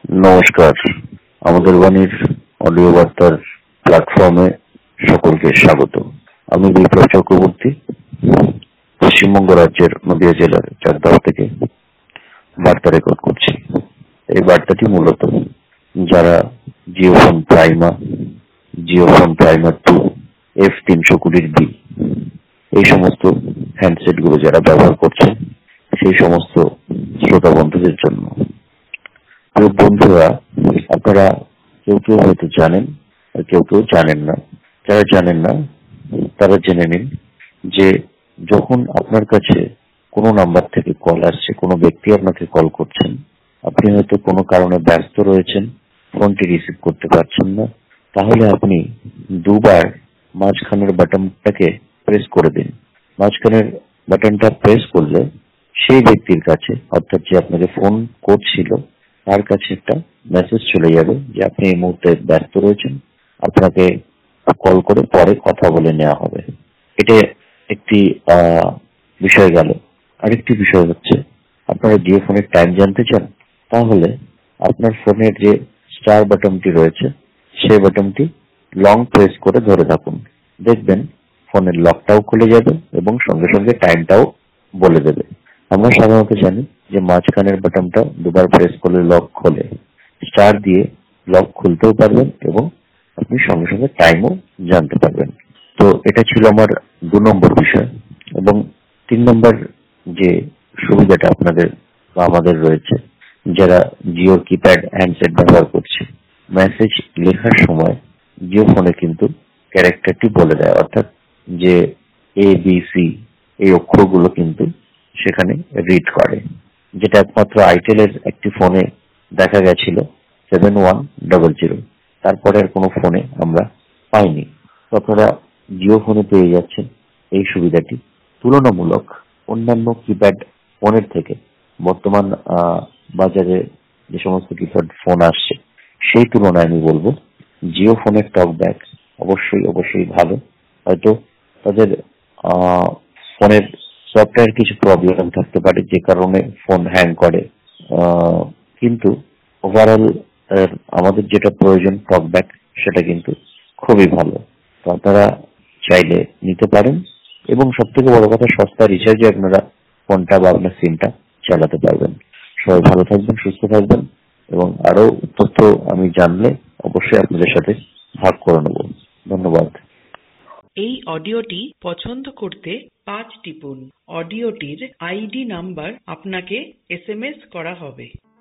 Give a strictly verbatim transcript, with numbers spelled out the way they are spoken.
নমস্কার, আমাদের বাণীর অডিও বার্তার প্ল্যাটফর্মে সকলকে স্বাগত। আমি বিপ্লব চক্রবর্তী, পশ্চিমবঙ্গ রাজ্যের নদিয়া জেলার চাকদাহ থেকে বার্তা রেকর্ড করছি। এই বার্তাটি মূলত যারা JioPhone prima, JioPhone prima two, F তিনশো কুড়ির বি এই সমস্ত হ্যান্ডসেট গুলো যারা ব্যবহার করছে সেই সমস্ত শ্রোতা বন্ধুদের জন্য। প্রিয় বন্ধুরা, আপনারা কেউ কেউ হয়তো জানেন আর কেউ কেউ জানেন না। যারা জানেন না তারা জেনে নিন যে যখন আপনার কাছে কোনো নাম্বার থেকে কল আসছে, কোনো ব্যক্তি আপনাকে কল করছেন, আপনি হয়তো কোনো কারণে ব্যস্ত রয়েছেন, ফোনটি রিসিভ করতে পারছেন না, তাহলে আপনি দুবার মাঝখানের বাটনটাকে প্রেস করে দিন। মাঝখানের বাটনটা প্রেস করলে সেই ব্যক্তির কাছে, অর্থাৎ যে আপনাকে ফোন করছিল তার কাছে একটা মেসেজ চলে যাবে যে আপনি এই মুহূর্তে ব্যস্ত রয়েছেন, আপনাকে কল করে পরে কথা বলে নেওয়া হবে। এটা একটি বিষয় গেল। আরেকটি বিষয় হচ্ছে, আপনারা জিও ফোনের টাইম জানতে চান, তাহলে আপনার ফোনের যে স্টার বাটনটি রয়েছে সেই বাটনটি লং প্রেস করে ধরে থাকুন। দেখবেন ফোনের লকটাও খুলে যাবে এবং সঙ্গে সঙ্গে টাইমটাও বলে দেবে। আমরা সাধারণত জানি যে মাঝখানের বাটনটা দুবার প্রেস করলে লক খোলে। স্টার দিয়ে লক খুলতেও পারবেন এবং আপনি সঙ্গে সঙ্গে টাইমও জানতে পারবেন। তো এটা ছিল আমার দু নম্বর বিষয়। এবং তিন নম্বর যে সুবিধাটা আপনাদের বা আমাদের রয়েছে, যারা জিও কিপ্যাড হ্যান্ডসেট ব্যবহার করছে, মেসেজ লেখার সময় জিও ফোনে কিন্তু ক্যারেক্টারটি বলে দেয়, অর্থাৎ যে এ বি সি এই অক্ষরগুলো কিন্তু সেখানে রিড করে, যেটা একমাত্র আইটেলের একটি ফোনে দেখা গেছিল সেভেন ওয়ান ডবল জিরো। তারপরে আর কোনো ফোনে আমরা পাইনি। আপনারা জিও ফোনে পেয়ে যাচ্ছেন এই সুবিধাটি। তুলনামূলক অন্যান্য কিপ্যাড ফোনের থেকে বর্তমান বাজারে যে সমস্ত কিপ্যাড ফোন আসছে সেই তুলনায় আমি বলবো জিও ফোনের টকব্যাক অবশ্যই অবশ্যই ভালো। হয়তো তাদের ফোনের সফটওয়্যার কিছু প্রবলেম থাকতে পারে যে কারণে ফোন হ্যাং করে, কিন্তু ওভারঅল আমাদের যেটা প্রয়োজন টকব্যাক, সেটা কিন্তু খুবই ভালো। তো আপনারা চাইলে নিতে পারেন এবং সব থেকে বড় কথা, সস্তা রিচার্জে আপনারা ফোনটা বা আপনার সিমটা চালাতে পারবেন। সবাই ভালো থাকবেন, সুস্থ থাকবেন এবং আরো তথ্য আমি জানলে অবশ্যই আপনাদের সাথে ভাগ করে নেব। ধন্যবাদ। এই অডিওটি পছন্দ করতে পাঁচ টিপুন। অডিওটির আইডি নাম্বার আপনাকে এস এম এস করা হবে।